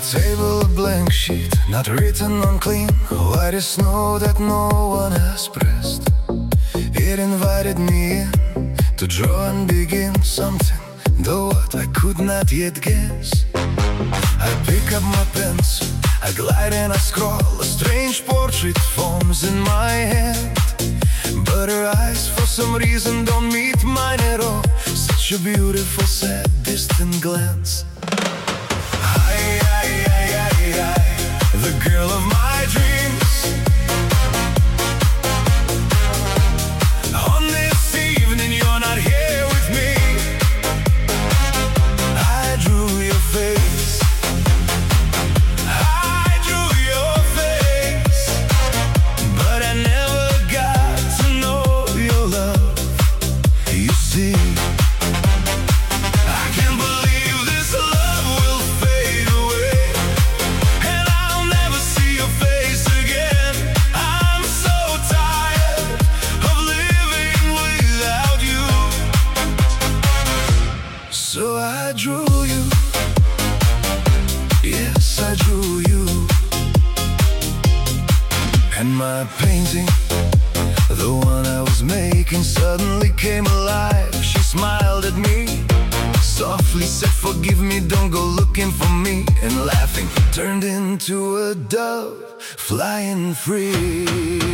table a blank sheet, not written on clean, white as snow that no one has pressed. It invited me in to draw and begin something, though what I could not yet guess. I pick up my pencil, I glide and I scroll. A strange portrait forms in my head, but her eyes for some reason don't meet mine at all. Such a beautiful, sad, distant glance. The girl of my dreams. On this evening you're not here with me. I drew your face, I drew your face, but I never got to know your love. You see, I can't believe this love will fade away, and I'll never see your face again. I'm so tired of living without you. So I drew you, yes, I drew you. And my painting, the one I was making, suddenly came alive. She smiled at me, softly said, "Forgive me, don't go looking for me," and laughing turned into a dove flying free.